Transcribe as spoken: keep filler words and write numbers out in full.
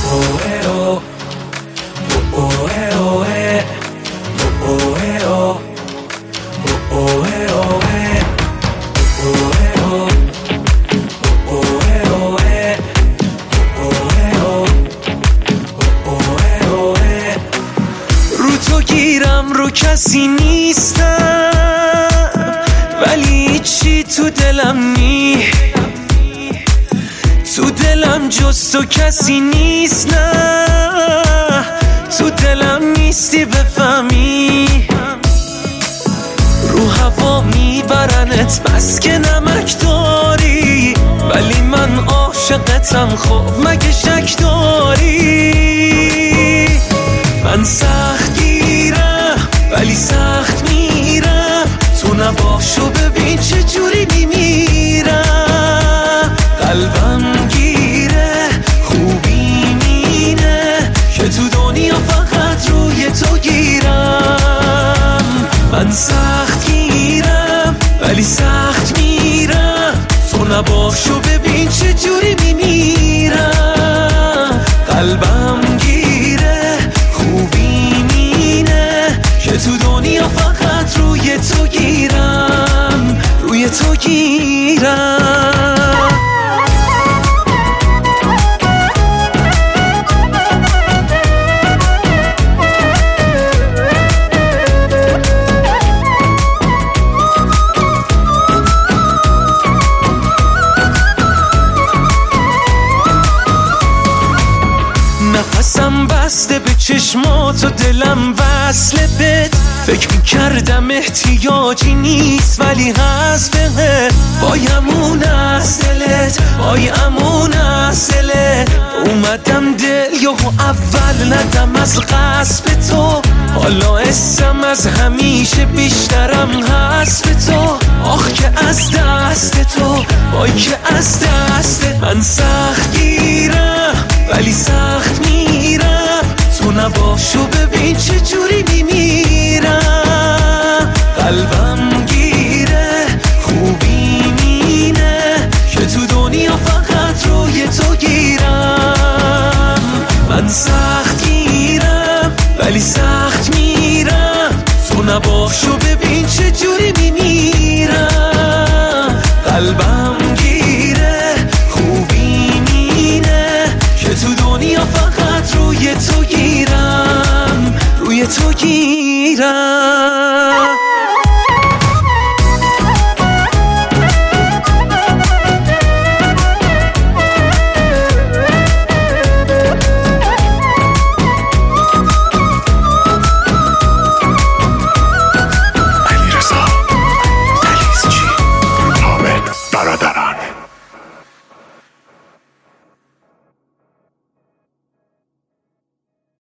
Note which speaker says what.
Speaker 1: رو تو گیرم رو کسی نیستم، ولی چی تو دلم نی تو دلم جز تو کسی نیست. نه تو دلم نیستی بفهمی، رو هوا میبرنت بس که نمک داری، ولی من عاشقتم خب مگه شک داری؟ من سخت گیرم ولی سخت میرم، تو نباشو ببین چه جوری میمیرم. قلبم گیره خوبی مینه که تو دنیا فقط روی تو گیرم. من سخت گیرم ولی سخت میرم، تو نباشو ببین چه جوری میمیرم. قلبم گیره خوبی مینه که تو دنیا فقط روی تو گیرم، روی تو گیرم. نفسم بسته به چشمات و دلم وصله بهت، فکر میکردم احتیاجی نیست ولی هست بهت. بایمون از دلت بایمون از دلت، اومدم دل یهو اول ندم از غصب تو، حالا اسم از همیشه بیشترم هست به تو. آخ که از دست تو وای که از دست من سخت گیرم ولی سخت میرم، تو نباشو ببین چه جوری میمیرم. قلبم گیره خوبی مینه که تو دنیا فقط روی تو گیرم. من سخت گیرم ولی سخت میرم، تو نباشو